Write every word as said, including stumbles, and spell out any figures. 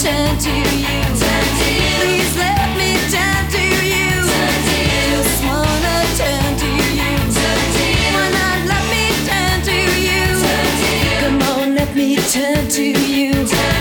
turn to you. Turn to you. Please let me turn to you. Turn to you. Just wanna turn to you. Turn to you. Why not let me turn to you? Turn to you. Come on, let me turn to you. Turn